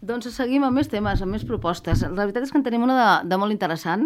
Doncs seguim amb més temes, amb més propostes. La veritat és que en tenim una de molt interessant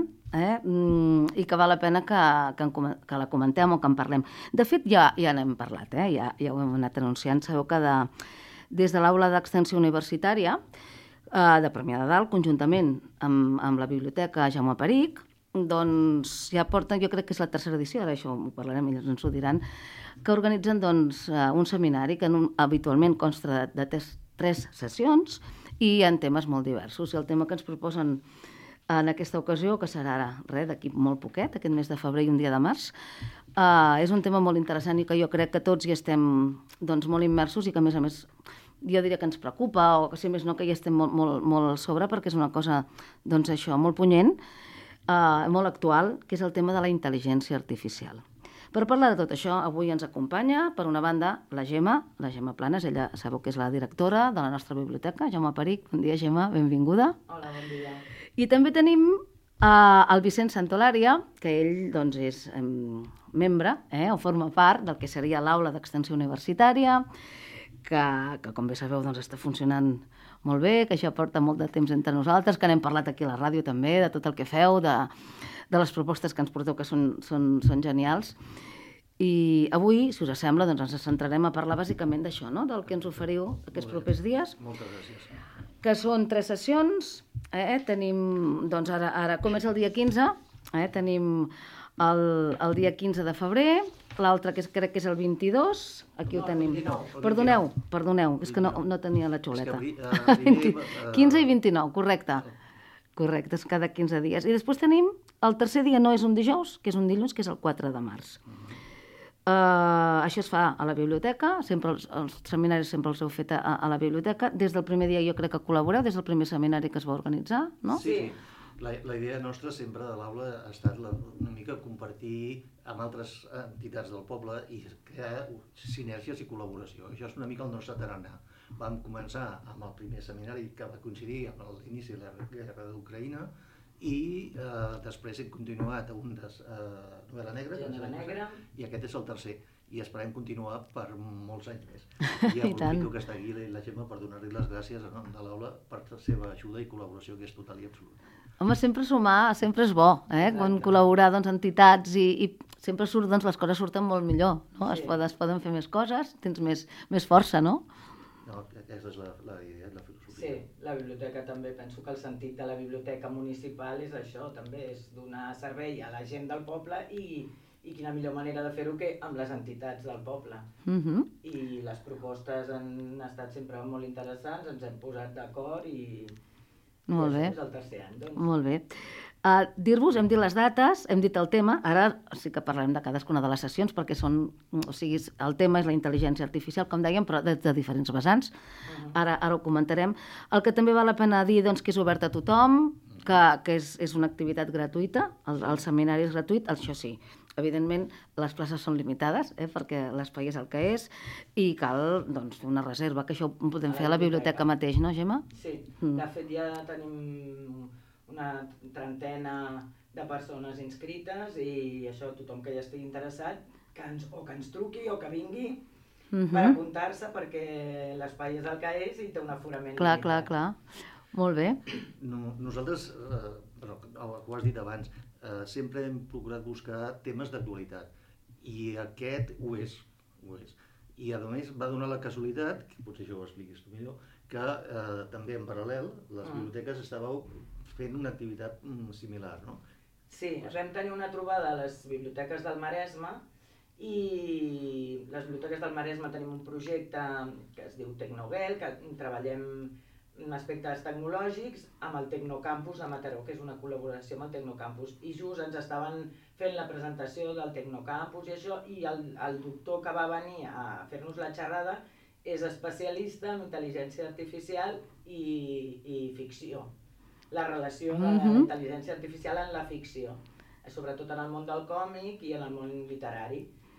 i que val la pena que la comentem o que en parlem. De fet, ja n'hem parlat, ja ho hem anat anunciant. Sabeu que des de l'Aula d'Extensió Universitària de Premià de Dalt, conjuntament amb la Biblioteca Jaume Perich, doncs ja porten, jo crec que és la tercera edició, ara això ho parlarem, ells ens ho diran, que organitzen un seminari que habitualment consta de 3 sessions i en temes molt diversos. I el tema que ens proposen en aquesta ocasió, que serà ara, d'aquí molt poquet, aquest mes de febrer i un dia de març, és un tema molt interessant i que jo crec que tots hi estem molt immersos i que, a més, jo diria que ens preocupa o que, si més no, que hi estem molt al sobre perquè és una cosa, molt punyent, molt actual, que és el tema de la intel·ligència artificial. Per parlar de tot això, avui ens acompanya, per una banda, la Gemma Planes. Ella sabeu que és la directora de la nostra biblioteca, Jaume Perich. Bon dia, Gemma, benvinguda. Hola, bon dia. I també tenim el Vicent Santolària, que ell és membre, o forma part del que seria l'Aula d'Extensió Universitària, que com bé sabeu està funcionant molt bé, que això porta molt de temps entre nosaltres, que n'hem parlat aquí a la ràdio també, de tot el que feu, de les propostes que ens porteu, que són genials. I avui, si us sembla, ens centrarem a parlar bàsicament d'això, no? Del que ens oferiu aquests propers dies. Moltes gràcies. Que són 3 sessions. Tenim, ara comença el dia 15, tenim el dia 15 de febrer, l'altre crec que és el 22, aquí ho tenim. Perdoneu, és que no tenia la xuleta. 15 i 29, correcte, és cada 15 dies. I després tenim, el tercer dia no és un dijous, que és un dilluns, que és el 4 de març. Això es fa a la biblioteca, sempre els seminaris sempre els heu fet a la biblioteca. Des del primer dia jo crec que col·laboreu, des del primer seminari que es va organitzar, no? Sí. La idea nostra sempre de l'aula ha estat una mica compartir amb altres entitats del poble i crear sinergies i col·laboració. Això és una mica el nostre tarannà. Vam començar amb el primer seminari que va coincidir amb l'inici de la guerra d'Ucraïna i després hem continuat a un de novel·la negra i aquest és el tercer. I esperem continuar per molts anys més. I aprofito que està aquí la Gemma per donar-li les gràcies a nom de l'aula per la seva ajuda i col·laboració, que és total i absoluta. Home, sempre sumar, sempre és bo, quan col·laborar entitats i sempre surt, les coses surten molt millor, no? Es poden fer més coses, tens més força, no? No, aquesta és la idea, la filosofia. Sí, la biblioteca també, penso que el sentit de la biblioteca municipal és això, també és donar servei a la gent del poble i quina millor manera de fer-ho que amb les entitats del poble. I les propostes han estat sempre molt interessants, ens hem posat d'acord i molt bé. És el tercer any. Molt bé. Dir-vos, hem dit les dates, hem dit el tema, ara sí que parlarem de cadascuna de les sessions perquè el tema és la intel·ligència artificial, com dèiem, però de diferents vessants. Ara ho comentarem. El que també val la pena dir que és obert a tothom, que és una activitat gratuïta, el seminari és gratuït, això sí. Evidentment, les places són limitades, perquè l'espai és el que és, i cal fer una reserva, que això ho podem fer a la biblioteca mateix, no, Gemma? Sí, de fet ja tenim una trentena de persones inscrites i això, tothom que ja estigui interessat, que ens truqui o que vingui per apuntar-se, perquè l'espai és el que és i té un aforament limitat. Clar. Molt bé. Nosaltres, ho has dit abans, sempre hem procurat buscar temes d'actualitat i aquest ho és. I a més va donar la casualitat, que potser això ho expliquis tu millor, que també en paral·lel les biblioteques estàveu fent una activitat similar, no? Sí, vam tenir una trobada a les biblioteques del Maresme i les biblioteques del Maresme tenim un projecte que es diu Tecnovel, que treballem aspectes tecnològics amb el Tecnocampus de Mataró, que és una col·laboració amb el Tecnocampus, i just ens estaven fent la presentació del Tecnocampus i això, i el doctor que va venir a fer-nos la xerrada és especialista en intel·ligència artificial i ficció, la relació de la intel·ligència artificial en la ficció, sobretot en el món del còmic i en el món literari.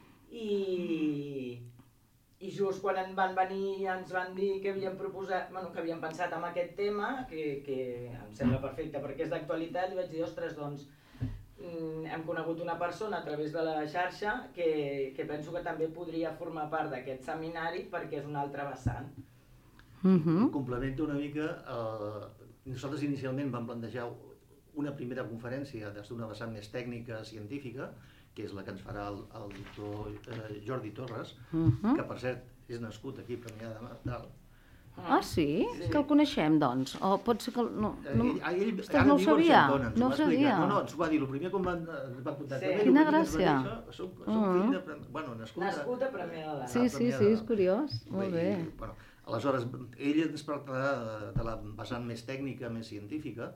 I just quan van venir i ens van dir que havien proposat, que havien pensat en aquest tema, que em sembla perfecte perquè és d'actualitat, i vaig dir, ostres, doncs hem conegut una persona a través de la xarxa que penso que també podria formar part d'aquest seminari perquè és un altre vessant. Complementa una mica... Nosaltres inicialment vam plantejar una primera conferència des d'una vessant més tècnica, científica, que és la que ens farà el doctor Jordi Torres, que per cert és nascut aquí a Premià de Dalt. Ah, sí? Que el coneixem, doncs? O pot ser que... No ho sabia, no ho sabia. No, ens ho va dir, el primer quan van contactar. Quina gràcia. Soc fill de... Bueno, nascut a Premià de Dalt. Sí, és curiós. Molt bé. Aleshores, ell ens parlarà de la vessant més tècnica, més científica.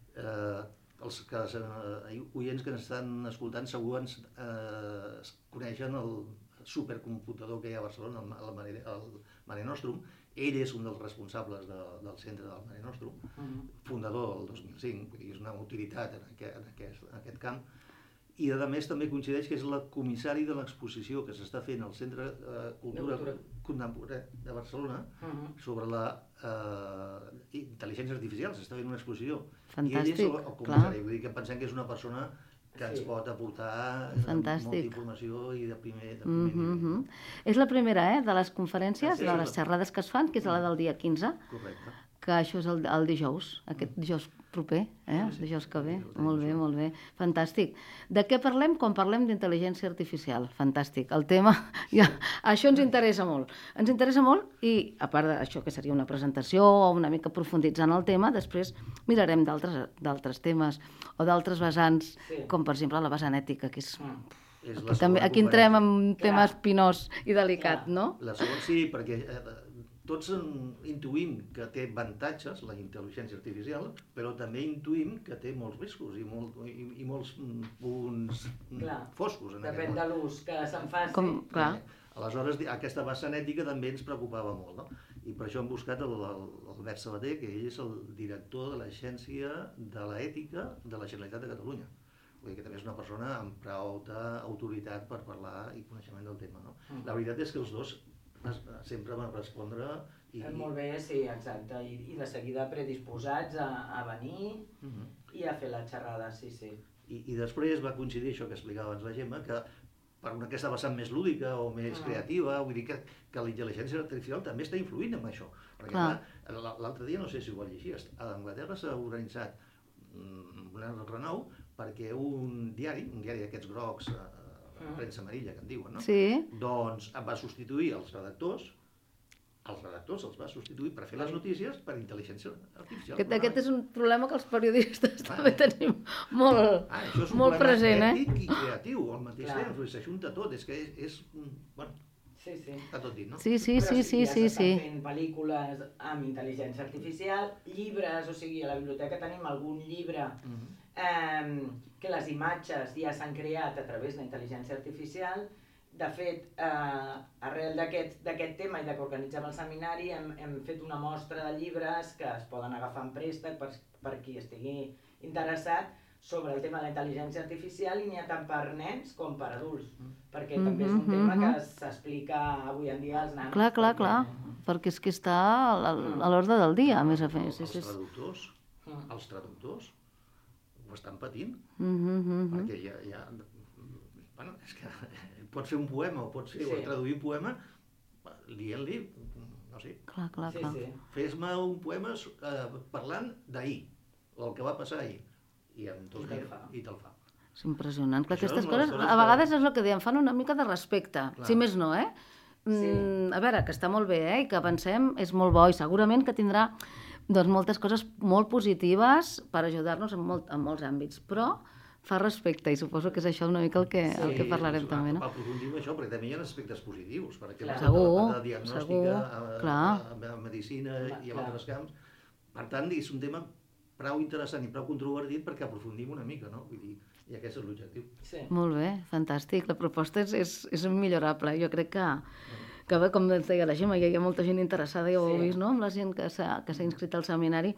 Els oients que ens estan escoltant segur ens coneixen el supercomputador que hi ha a Barcelona, el Mare Nostrum. Ell és un dels responsables del centre del Mare Nostrum, fundador del 2005, vull dir, és una utilitat en aquest camp. I a més també coincideix que és la comissari de l'exposició que s'està fent al Centre Cultura Contemporània de Barcelona sobre la intel·ligència artificial. S'està fent una exposició. Fantàstic, I ell és el comissari, vull dir que pensem que és una persona que ens pot aportar molta informació i de primer nivell. És la primera, de les conferències, de les xerrades que es fan, que és la del dia 15. Correcte. Que això és el dijous, aquest dijous proper, dijous que ve. Molt bé, fantàstic. De què parlem quan parlem d'intel·ligència artificial? Fantàstic. El tema, això ens interessa molt. Ens interessa molt i, a part d'això que seria una presentació o una mica profunditzant el tema, després mirarem d'altres temes o d'altres vessants, com per exemple la vessant ètica, que és... Aquí entrem en un tema espinós i delicat, no? La segona sí, perquè tots intuïm que té avantatges, la intel·ligència artificial, però també intuïm que té molts riscos i molts punts foscos. Depèn de l'ús que se'n faci. Aleshores, aquesta vessant ètica també ens preocupava molt, no? I per això hem buscat l'Albert Sabater, que ell és el director de l'Agència de l'Ètica de la Generalitat de Catalunya. Vull dir que també és una persona amb prou autoritat per parlar i coneixement del tema, no? La veritat és que els dos sempre van respondre molt bé, sí, exacte, i de seguida predisposats a venir i a fer la xerrada, sí. I després va coincidir això que explicava abans la Gemma, que per aquesta vessant més lúdica o més creativa, vull dir que la intel·ligència artificial també està influint en això. Perquè l'altre dia, no sé si ho va llegir, a Anglaterra s'ha organitzat un renou perquè un diari d'aquests grocs, premsa amarilla, que en diuen, no? Sí. Doncs va substituir els redactors els va substituir per fer les notícies per intel·ligència artificial. Aquest és un problema que els periodistes també tenim molt present, Això és un problema ètic i creatiu, al mateix temps, s'ajunta tot, és que és... Bueno, està tot dit, no? Sí. Ja s'estan fent pel·lícules amb intel·ligència artificial, llibres, o sigui, a la biblioteca tenim algun llibre que les imatges ja s'han creat a través de la intel·ligència artificial. De fet, arrel d'aquest tema i que organitzem el seminari hem fet una mostra de llibres que es poden agafar en préstec per qui estigui interessat sobre el tema de la intel·ligència artificial, i n'hi ha tant per nens com per adults, perquè també és un tema que s'explica avui en dia als nanos. Clar, perquè és que està a l'ordre del dia, a més a més. Els traductors ho estan patint, perquè ja... Bueno, és que pots fer un poema o pots traduir un poema dient-li, no sé, fes-me un poema parlant d'ahir, el que va passar ahir, i te'l fa. És impressionant. Aquestes coses, a vegades és el que diem, fan una mica de respecte, si més no, A veure, que està molt bé, i que avancem, és molt bo, i segurament que tindrà moltes coses molt positives per ajudar-nos en molts àmbits, però fa respecte, i suposo que és això una mica el que parlarem també, no? Aprofundim això, perquè també hi ha aspectes positius, per exemple, segur, de diagnòstica, a medicina i a altres camps. Per tant, és un tema prou interessant i prou controvertit perquè aprofundim una mica, no? Vull dir, i aquest és l'objectiu. Molt bé, fantàstic. La proposta és millorable. Jo crec que bé, com ens deia la Gemma, hi ha molta gent interessada, ja ho heu vist, no?, amb la gent que s'ha inscrit al seminari,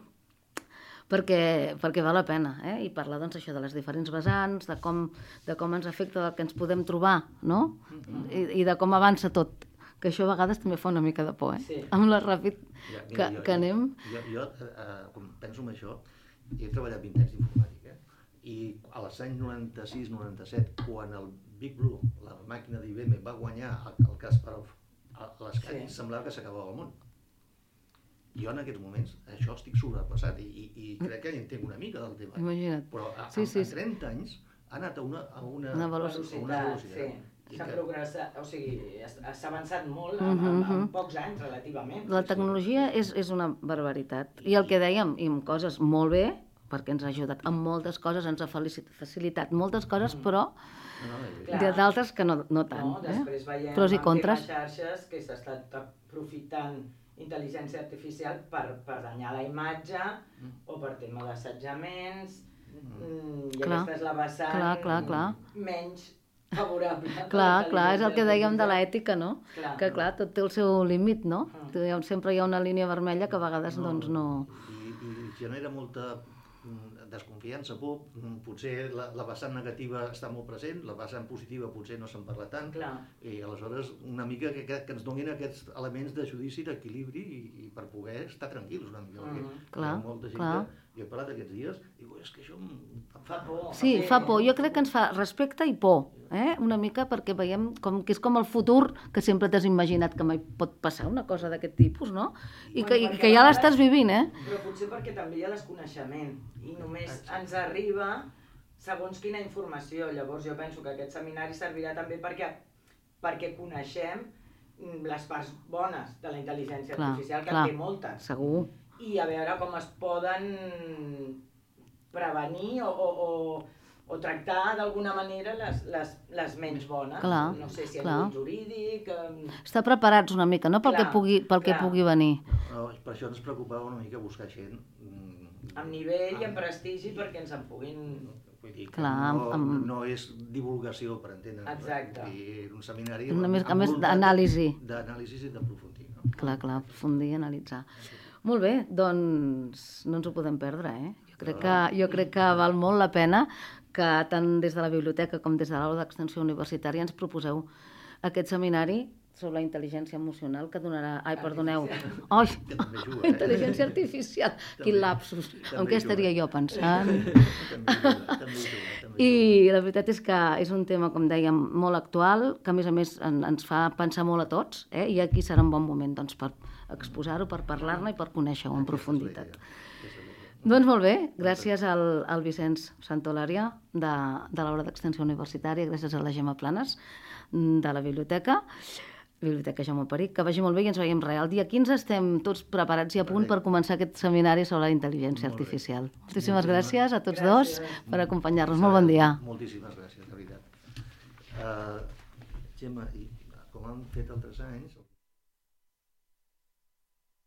perquè val la pena, i parlar doncs això de les diferents vessants, de com ens afecta, del que ens podem trobar, no?, i de com avança tot, que això a vegades també fa una mica de por, amb la ràpid que anem. Jo, quan penso en això, he treballat 20 anys d'informàtica, i als anys 96-97, quan el Big Blue, la màquina d'IBM, va guanyar el Kasparov a l'escac, semblava que s'acabava el món. Jo en aquests moments això estic sobrepassat i crec que entenc una mica del tema. Imagina't. Però en 30 anys ha anat a una velocitat. Sí. S'ha progressat, o sigui, s'ha avançat molt en pocs anys, relativament. La tecnologia és una barbaritat. I el que dèiem, i amb coses molt bé, perquè ens ha ajudat amb moltes coses, ens ha facilitat moltes coses, però d'altres que no tant. Després veiem pros i en contres. temes xarxes que s'ha estat aprofitant intel·ligència artificial per danyar la imatge o per tema d'assetjaments, i aquesta és la vessant menys favorable. Clar, és el que dèiem de l'ètica, no? Que clar, tot té el seu límit, no? Sempre hi ha una línia vermella que a vegades doncs no... I genera molta desconfiança, por. Potser la vessant negativa està molt present, la vessant positiva potser no se'n parla tant, i aleshores una mica que ens donin aquests elements de judici, d'equilibri i per poder estar tranquils una mica. Hi ha molta gent que jo he parlat aquests dies i dic, és que això em fa por. Sí, fa por. Jo crec que ens fa respecte i por, una mica, perquè veiem que és com el futur que sempre t'has imaginat que mai pot passar una cosa d'aquest tipus, no? I que ja l'estàs vivint, Però potser perquè també hi ha desconeixement i només ens arriba segons quina informació. Llavors jo penso que aquest seminari servirà també perquè coneixem les parts bones de la intel·ligència artificial, que en té moltes. Segur. I a veure com es poden prevenir o tractar d'alguna manera les menys bones. No sé si a nivell jurídic... Estar preparats una mica, no? Pel que pugui venir. Per això ens preocupava una mica buscar gent... Amb nivell i amb prestigi perquè ens en puguin... Vull dir que no és divulgació, per entendre. Exacte. És un seminari... A més d'anàlisi. D'anàlisi i d'aprofundir. Clar, aprofundir i analitzar. Molt bé, doncs no ens ho podem perdre, Jo crec que val molt la pena que tant des de la biblioteca com des de l'aula d'extensió universitària ens proposeu aquest seminari sobre la intel·ligència emocional que donarà... Ai, perdoneu. Ai, intel·ligència artificial. Quin lapsus. En què estaria jo pensant? I la veritat és que és un tema, com dèiem, molt actual, que a més ens fa pensar molt a tots, i aquí serà un bon moment per exposar-ho, per parlar-ne i per conèixer-ho en profunditat. Doncs molt bé, gràcies al Vicenç Santolària de l'aula d'extensió universitària, gràcies a la Gemma Planes de la Biblioteca Jaume Peric, que vagi molt bé i ens veiem res. El dia 15 estem tots preparats i a punt per començar aquest seminari sobre la intel·ligència artificial. Moltíssimes gràcies a tots dos per acompanyar-nos. Molt bon dia. Moltíssimes gràcies, de veritat. Gemma, com han fet altres anys...